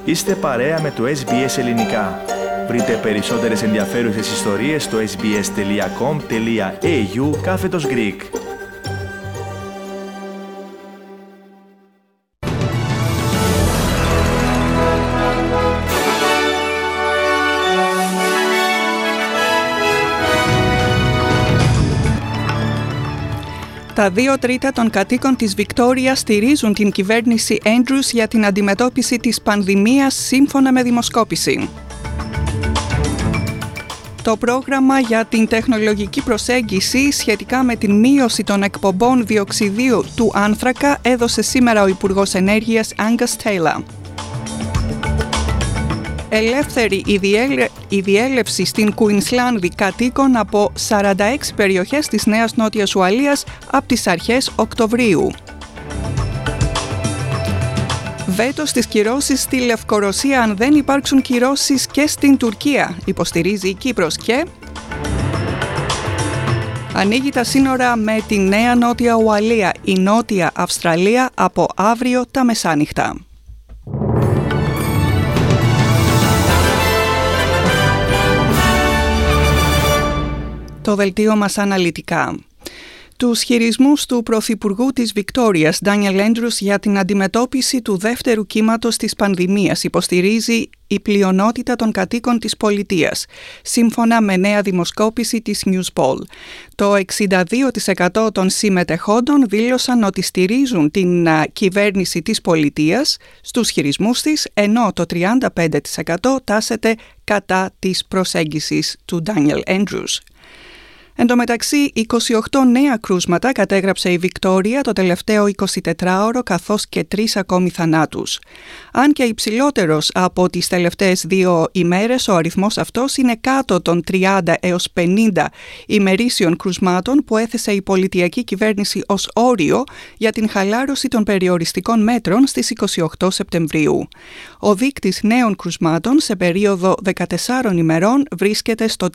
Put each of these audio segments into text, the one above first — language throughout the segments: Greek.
Είστε παρέα με το SBS Ελληνικά. Βρείτε περισσότερες ενδιαφέρουσες ιστορίες στο sbs.com.au/Greek. Τα 2/3 των κατοίκων της Βικτόρια στηρίζουν την κυβέρνηση Andrews για την αντιμετώπιση της πανδημίας σύμφωνα με δημοσκόπηση. Το πρόγραμμα για την τεχνολογική προσέγγιση σχετικά με την μείωση των εκπομπών διοξιδίου του άνθρακα έδωσε σήμερα ο Υπουργός Ενέργειας Angus Taylor. Ελεύθερη η διέλευση στην Κουινσλάνδη κατοίκων από 46 περιοχές της Νέας Νότιας Ουαλίας από τις αρχές Οκτωβρίου. Βέτο στις κυρώσεις στη Λευκορωσία αν δεν υπάρξουν κυρώσεις και στην Τουρκία, υποστηρίζει η Κύπρος, και ανοίγει τα σύνορα με τη Νέα Νότια Ουαλία, η Νότια Αυστραλία από αύριο τα μεσάνυχτα. Το δελτίο μας αναλυτικά. Τους χειρισμούς του Πρωθυπουργού της Βικτόριας, Daniel Andrews, για την αντιμετώπιση του δεύτερου κύματος της πανδημίας υποστηρίζει η πλειονότητα των κατοίκων της πολιτείας, σύμφωνα με νέα δημοσκόπηση της Newspoll. Το 62% των συμμετεχόντων δήλωσαν ότι στηρίζουν την κυβέρνηση της πολιτείας στους χειρισμούς της, ενώ το 35% τάσεται κατά της προσέγγισης του Daniel Andrews. Εν τω μεταξύ, 28 νέα κρούσματα κατέγραψε η Βικτόρια το τελευταίο 24ωρο, καθώς και 3 ακόμη θανάτους. Αν και υψηλότερος από τις τελευταίες 2 ημέρες, ο αριθμός αυτός είναι κάτω των 30 έως 50 ημερήσιων κρουσμάτων που έθεσε η πολιτιακή κυβέρνηση ως όριο για την χαλάρωση των περιοριστικών μέτρων στις 28 Σεπτεμβρίου. Ο δείκτης νέων κρουσμάτων σε περίοδο 14 ημερών βρίσκεται στο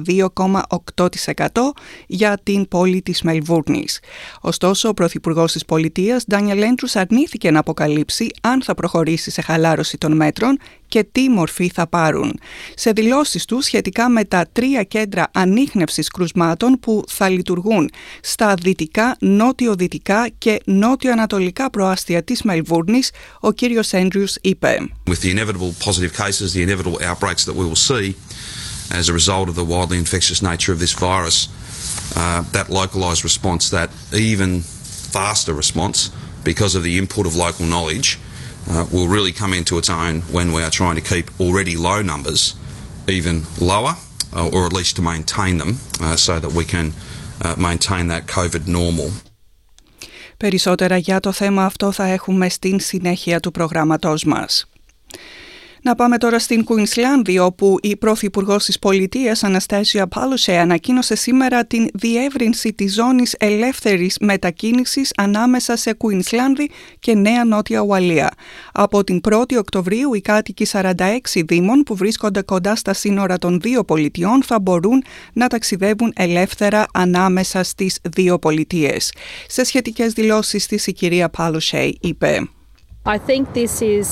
32,8% για την πόλη της Μελβούρνης. Ωστόσο, ο Πρωθυπουργός της πολιτείας, Daniel Andrews, αρνήθηκε να αποκαλύψει αν θα προχωρήσει σε χαλάρωση των μέτρων και τι μορφή θα πάρουν. Σε δηλώσεις του σχετικά με τα 3 κέντρα ανίχνευσης κρουσμάτων που θα λειτουργούν στα δυτικά, νότιο-δυτικά και νότιο-ανατολικά προάστια της Μελβούρνης, ο κύριος Andrews είπε: With the inevitable positive cases, the inevitable outbreaks that we will see as a result of the wildly infectious nature of this virus, that localised response, that even faster response, because of the input of local knowledge, will really come into its own when we are trying to keep already low numbers even lower, or at least to maintain them, so that we can maintain that COVID normal. Περισσότερα για το θέμα αυτό θα έχουμε στην συνέχεια του προγράμματός μας. Να πάμε τώρα στην Κουινσλάνδη, όπου η Πρωθυπουργός της πολιτείας, Αναστάσια Πάλοσέ, ανακοίνωσε σήμερα την διεύρυνση της ζώνης ελεύθερης μετακίνησης ανάμεσα σε Κουινσλάνδη και Νέα Νότια Ουαλία. Από την 1η Οκτωβρίου, οι κάτοικοι 46 δήμων που βρίσκονται κοντά στα σύνορα των δύο πολιτιών θα μπορούν να ταξιδεύουν ελεύθερα ανάμεσα στις δύο πολιτείες. Σε σχετικές δηλώσεις της, η κυρία Πάλοσέ είπε: I think this is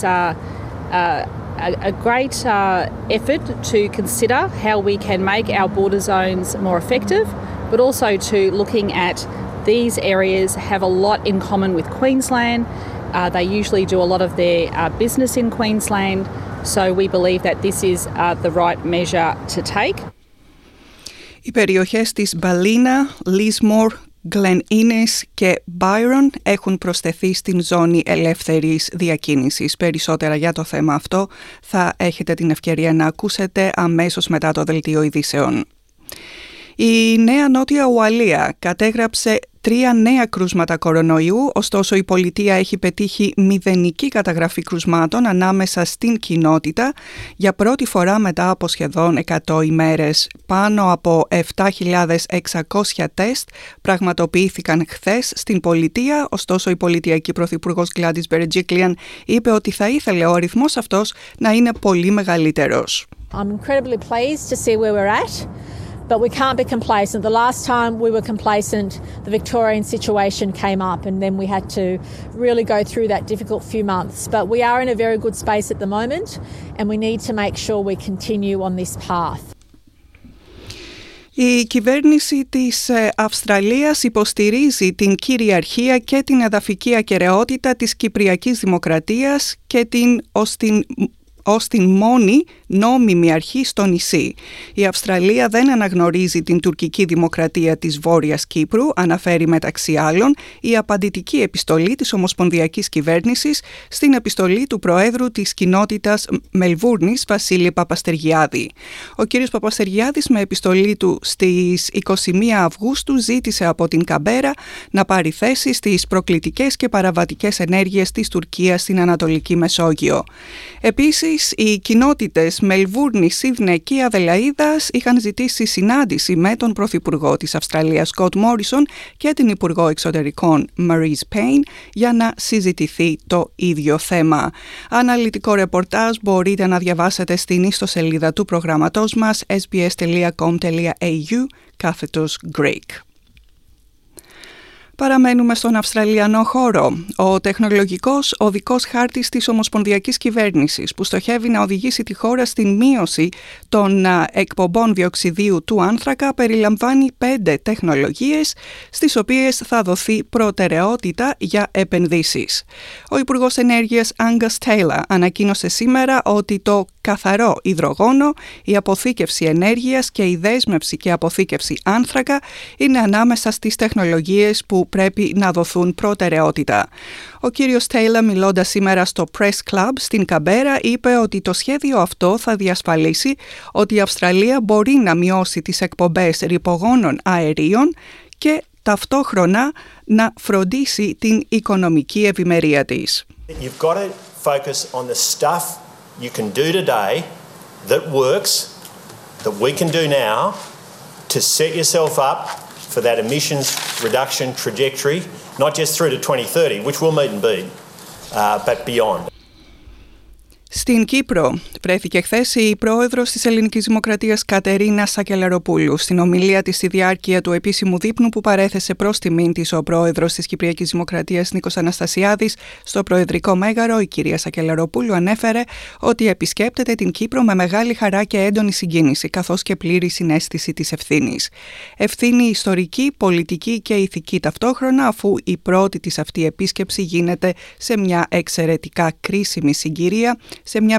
a great effort to consider how we can make our border zones more effective, but also to looking at these areas have a lot in common with Queensland. They usually do a lot of their business in Queensland, so we believe that this is the right measure to take. Οι περιοχές της Μπαλίνα, Λίσμορ, Glen Innes και Byron έχουν προσθεθεί στην ζώνη ελεύθερης διακίνησης. Περισσότερα για το θέμα αυτό θα έχετε την ευκαιρία να ακούσετε αμέσως μετά το δελτίο ειδήσεων. Η Νέα Νότια Ουαλία κατέγραψε 3 νέα κρούσματα κορονοϊού, ωστόσο η πολιτεία έχει πετύχει μηδενική καταγραφή κρουσμάτων ανάμεσα στην κοινότητα για πρώτη φορά μετά από σχεδόν 100 ημέρες. Πάνω από 7.600 τεστ πραγματοποιήθηκαν χθες στην πολιτεία, ωστόσο η πολιτιακή πρωθυπουργός Gladys Berejiklian είπε ότι θα ήθελε ο αριθμός αυτός να είναι πολύ μεγαλύτερος. I'm incredibly pleased to see where we're at. But we can't be complacent. The last time we were complacent, the Victorian situation came up and then we had to really go through that difficult few months. But we are in a very good space at the moment and we need to make sure we continue on this path. Η κυβέρνηση της Αυστραλίας υποστηρίζει την κυριαρχία και την εδαφική ακεραιότητα της Κυπριακής Δημοκρατίας και ως την μόνη νόμιμη αρχή στο νησί. Η Αυστραλία δεν αναγνωρίζει την τουρκική δημοκρατία της Βόρειας Κύπρου, αναφέρει μεταξύ άλλων η απαντητική επιστολή της Ομοσπονδιακής Κυβέρνησης στην επιστολή του Προέδρου της Κοινότητας Μελβούρνης, Βασίλη Παπαστεργιάδη. Ο κ. Παπαστεργιάδης με επιστολή του στις 21 Αυγούστου ζήτησε από την Καμπέρα να πάρει θέση στις προκλητικές και παραβατικές ενέργειες της Τουρκίας στην Ανατολική Μεσόγειο. Επίσης, οι κοινότητες Μελβούρνη, Σίδνεϊ και Αδελαΐδας είχαν ζητήσει συνάντηση με τον Πρωθυπουργό της Αυστραλίας Σκοτ Μόρισον και την Υπουργό Εξωτερικών Μαρίς Πέιν για να συζητηθεί το ίδιο θέμα. Αναλυτικό ρεπορτάζ μπορείτε να διαβάσετε στην ιστοσελίδα του προγραμματός μας sbs.com.au/Greek. Παραμένουμε στον Αυστραλιανό χώρο. Ο τεχνολογικός οδικός χάρτης της Ομοσπονδιακής Κυβέρνησης που στοχεύει να οδηγήσει τη χώρα στην μείωση των εκπομπών διοξιδίου του άνθρακα περιλαμβάνει 5 τεχνολογίες στις οποίες θα δοθεί προτεραιότητα για επενδύσεις. Ο Υπουργός Ενέργειας Angus Taylor ανακοίνωσε σήμερα ότι το καθαρό υδρογόνο, η αποθήκευση ενέργειας και η δέσμευση και αποθήκευση άνθρακα είναι ανάμεσα στις τεχνολογίες που πρέπει να δοθούν προτεραιότητα. Ο κύριος Τέιλα, μιλώντας σήμερα στο Press Club στην Καμπέρα, είπε ότι το σχέδιο αυτό θα διασφαλίσει ότι η Αυστραλία μπορεί να μειώσει τις εκπομπές ρυπογόνων αερίων και ταυτόχρονα να φροντίσει την οικονομική ευημερία της. You've got to focus on the stuff you can do today that works, that we can do now to set yourself up for that emissions reduction trajectory, not just through to 2030, which we'll meet and beat, but beyond. Στην Κύπρο βρέθηκε χθες η πρόεδρος της Ελληνικής Δημοκρατίας Κατερίνα Σακελαροπούλου. Στην ομιλία της στη διάρκεια του επίσημου δείπνου που παρέθεσε προς τιμήν της ο πρόεδρος της Κυπριακής Δημοκρατίας Νίκος Αναστασιάδης στο Προεδρικό Μέγαρο, η κυρία Σακελαροπούλου ανέφερε ότι επισκέπτεται την Κύπρο με μεγάλη χαρά και έντονη συγκίνηση, καθώς και πλήρη συναίσθηση της ευθύνης. Ευθύνη ιστορική, πολιτική και ηθική ταυτόχρονα, αφού η πρώτη της αυτή επίσκεψη γίνεται σε μια εξαιρετικά κρίσιμη συγκυρία, σε μια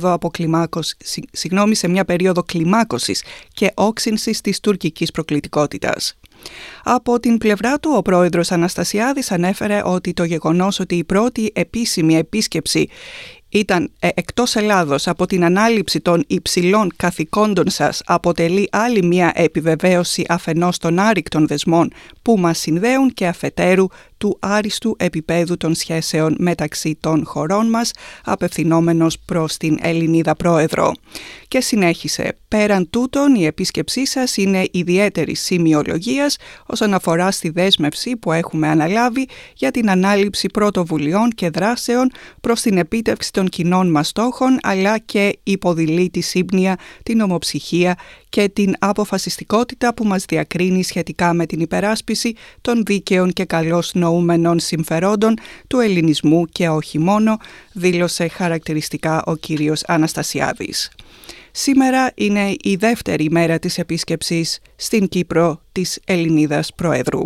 περίοδο κλιμάκωσης και όξυνσης της τουρκικής προκλητικότητας. Από την πλευρά του, ο πρόεδρος Αναστασιάδης ανέφερε ότι το γεγονός ότι η πρώτη επίσημη επίσκεψη ήταν εκτός Ελλάδος από την ανάληψη των υψηλών καθηκόντων σας αποτελεί άλλη μια επιβεβαίωση αφενός των άρρηκτων δεσμών που μας συνδέουν και αφετέρου του άριστου επίπεδου των σχέσεων μεταξύ των χωρών μας, απευθυνόμενος προς την Ελληνίδα Πρόεδρο. Και συνέχισε, πέραν τούτων η επίσκεψή σας είναι ιδιαίτερης σημειολογίας όσον αφορά στη δέσμευση που έχουμε αναλάβει για την ανάληψη πρωτοβουλειών και δράσεων προς την επίτευξη των κοινών μας στόχων, αλλά και υποδηλεί τη σύμπνοια, την ομοψυχία και την αποφασιστικότητα που μας διακρίνει σχετικά με την υπεράσπιση των δίκαιων και καλώς νοούμενων συμφερόντων του ελληνισμού και όχι μόνο, δήλωσε χαρακτηριστικά ο κύριος Αναστασιάδης. Σήμερα είναι η δεύτερη μέρα της επίσκεψης στην Κύπρο της Ελληνίδας Προέδρου.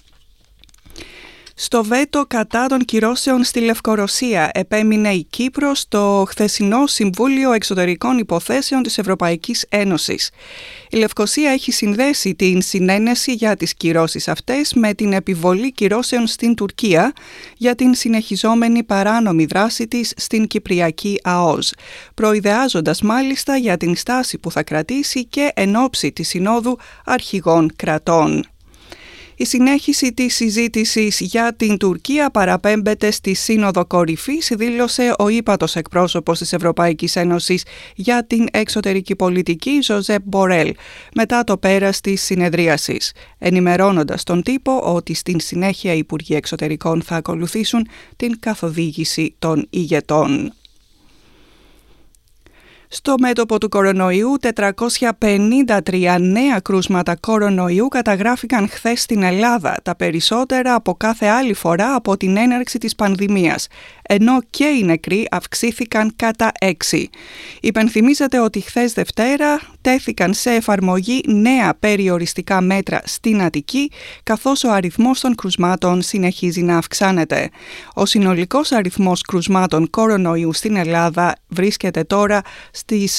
Στο βέτο κατά των κυρώσεων στη Λευκορωσία επέμεινε η Κύπρος στο χθεσινό Συμβούλιο Εξωτερικών Υποθέσεων της Ευρωπαϊκής Ένωσης. Η Λευκοσία έχει συνδέσει την συνένεση για τις κυρώσεις αυτές με την επιβολή κυρώσεων στην Τουρκία για την συνεχιζόμενη παράνομη δράση της στην Κυπριακή ΑΟΣ, προειδεάζοντας μάλιστα για την στάση που θα κρατήσει και εν ώψη της Συνόδου Αρχηγών Κρατών. Η συνέχιση της συζήτησης για την Τουρκία παραπέμπεται στη Σύνοδο Κορυφής, δήλωσε ο ύπατος εκπρόσωπος της Ευρωπαϊκής Ένωσης για την εξωτερική πολιτική, Ζωζέπ Μπορέλ, μετά το πέρας της συνεδρίασης, ενημερώνοντας τον τύπο ότι στην συνέχεια οι Υπουργοί Εξωτερικών θα ακολουθήσουν την καθοδήγηση των ηγετών. Στο μέτωπο του κορονοϊού, 453 νέα κρούσματα κορονοϊού καταγράφηκαν χθες στην Ελλάδα, τα περισσότερα από κάθε άλλη φορά από την έναρξη της πανδημίας, ενώ και οι νεκροί αυξήθηκαν κατά 6. Υπενθυμίζεται ότι χθες Δευτέρα τέθηκαν σε εφαρμογή νέα περιοριστικά μέτρα στην Αττική, καθώς ο αριθμός των κρουσμάτων συνεχίζει να αυξάνεται. Ο συνολικός αριθμός κρουσμάτων κορονοϊού στην Ελλάδα βρίσκεται τώρα στις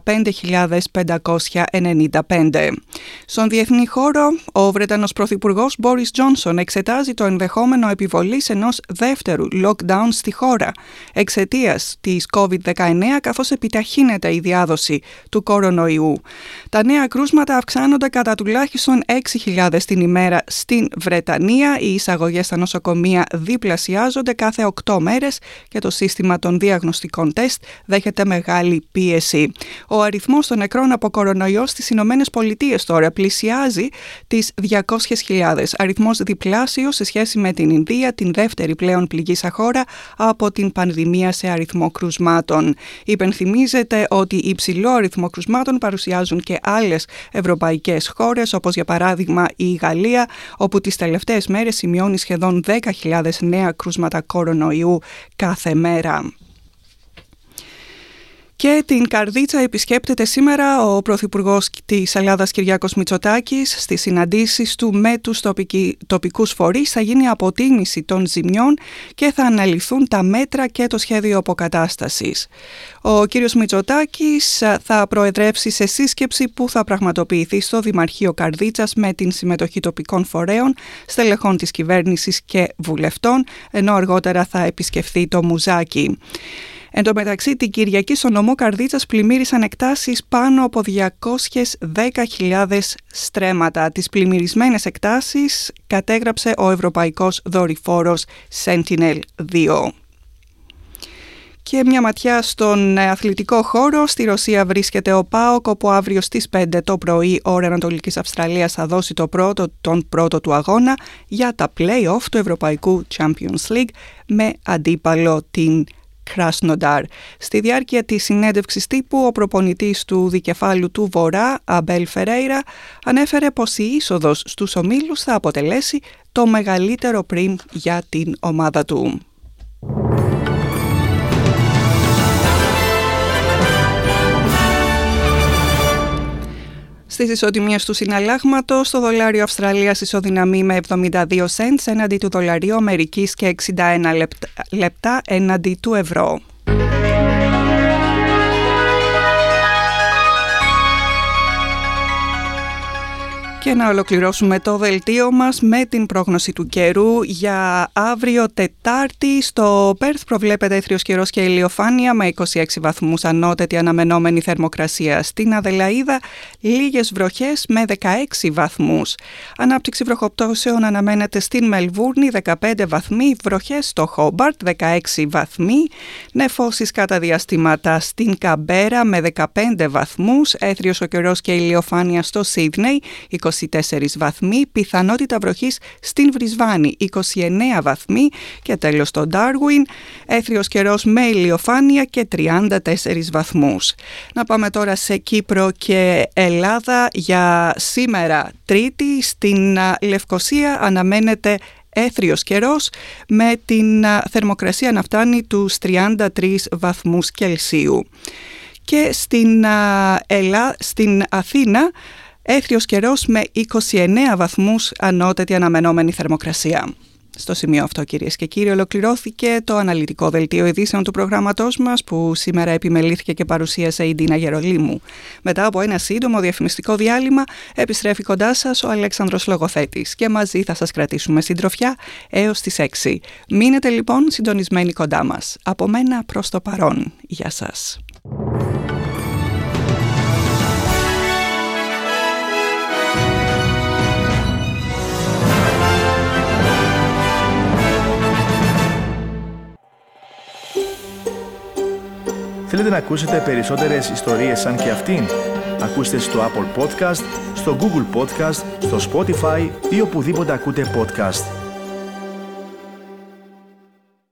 15.595. Στον διεθνή χώρο, ο Βρετανός Πρωθυπουργός Μπόρις Τζόνσον εξετάζει το ενδεχόμενο επιβολής ενός δεύτερου lockdown στη χώρα εξαιτίας της COVID-19, καθώς επιταχύνεται η διάδοση του κορονοϊού. Τα νέα κρούσματα αυξάνονται κατά τουλάχιστον 6.000 την ημέρα στην Βρετανία. Οι εισαγωγές στα νοσοκομεία διπλασιάζονται κάθε 8 μέρες και το σύστημα των διαγνωστικών τεστ δέχεται μεγάλη πίεση. Ο αριθμός των νεκρών από κορονοϊό στις Ηνωμένες Πολιτείες τώρα πλησιάζει τις 200.000. Αριθμός διπλάσιος σε σχέση με την Ινδία, την δεύτερη πλέον πληγήσα χώρα από την πανδημία σε αριθμό κρουσμάτων. Υπενθυμίζεται ότι υψηλό αριθμό κρουσμάτων παρουσιάζουν και άλλες ευρωπαϊκές χώρες, όπως για παράδειγμα η Γαλλία, όπου τις τελευταίες μέρες σημειώνει σχεδόν 10.000 νέα κρούσματα κορονοϊού κάθε μέρα. Και την Καρδίτσα επισκέπτεται σήμερα ο Πρωθυπουργός της Ελλάδας Κυριάκος Μητσοτάκης. Στις συναντήσεις του με τους τοπικούς φορείς θα γίνει αποτίμηση των ζημιών και θα αναλυθούν τα μέτρα και το σχέδιο αποκατάστασης. Ο κύριος Μητσοτάκης θα προεδρεύσει σε σύσκεψη που θα πραγματοποιηθεί στο Δημαρχείο Καρδίτσας με την συμμετοχή τοπικών φορέων, στελεχών της κυβέρνησης και βουλευτών, ενώ αργότερα θα επισκεφθεί το Μουζάκι. Εν τω μεταξύ, την Κυριακή στο νομό Καρδίτσας πλημμύρισαν εκτάσεις πάνω από 210.000 στρέμματα. Τις πλημμυρισμένες εκτάσεις κατέγραψε ο ευρωπαϊκός δορυφόρος Sentinel-2. Και μια ματιά στον αθλητικό χώρο. Στη Ρωσία βρίσκεται ο ΠΑΟΚ, όπου αύριο στις 5 το πρωί ώρα Ανατολικής Αυστραλίας θα δώσει τον πρώτο του αγώνα για τα play-off του Ευρωπαϊκού Champions League με αντίπαλο την Κράσνονταρ. Στη διάρκεια της συνέντευξης τύπου, ο προπονητής του δικεφάλου του Βορρά, Αμπέλ Φερέιρα, ανέφερε πως η είσοδος στους ομίλους θα αποτελέσει το μεγαλύτερο πριμ για την ομάδα του. Στις ισοτιμίες του συναλλάγματος, το δολάριο Αυστραλίας ισοδυναμεί με 72 cents έναντι του δολαρίου Αμερικής και 61 λεπτά έναντι του ευρώ. Και να ολοκληρώσουμε το δελτίο μας με την πρόγνωση του καιρού για αύριο Τετάρτη. Στο Πέρθ προβλέπεται έθριος καιρός και ηλιοφάνεια με 26 βαθμούς ανώτατη αναμενόμενη θερμοκρασία. Στην Αδελαΐδα λίγες βροχές με 16 βαθμούς. Ανάπτυξη βροχοπτώσεων αναμένεται στην Μελβούρνη 15 βαθμοί, βροχές στο Χόμπαρτ 16 βαθμοί, νεφώσεις κατά διαστήματα στην Καμπέρα με 15 βαθμούς, έθριος ο καιρός και ηλιοφάνεια στο Σίδνεϊ 24 βαθμοί, πιθανότητα βροχής στην Βρισβάνη 29 βαθμοί και τέλος στο Ντάρουιν, έθριος καιρός με ηλιοφάνεια και 34 βαθμούς. Να πάμε τώρα σε Κύπρο και Ελλάδα. Για σήμερα Τρίτη στην Λευκοσία αναμένεται έθριος καιρός με την θερμοκρασία να φτάνει τους 33 βαθμούς Κελσίου. Και στην Αθήνα έθριος καιρός με 29 βαθμούς ανώτατη αναμενόμενη θερμοκρασία. Στο σημείο αυτό, κυρίες και κύριοι, ολοκληρώθηκε το αναλυτικό δελτίο ειδήσεων του προγράμματός μας, που σήμερα επιμελήθηκε και παρουσίασε η Ντίνα Γερολίμου. Μετά από ένα σύντομο διαφημιστικό διάλειμμα, επιστρέφει κοντά σας ο Αλέξανδρος Λογοθέτης και μαζί θα σας κρατήσουμε συντροφιά έως τις 6. Μείνετε λοιπόν συντονισμένοι κοντά μας. Από μένα προς το παρόν. Γεια σας. Θέλετε να ακούσετε περισσότερες ιστορίες σαν και αυτήν? Ακούστε στο Apple Podcast, στο Google Podcast, στο Spotify ή οπουδήποτε ακούτε podcast.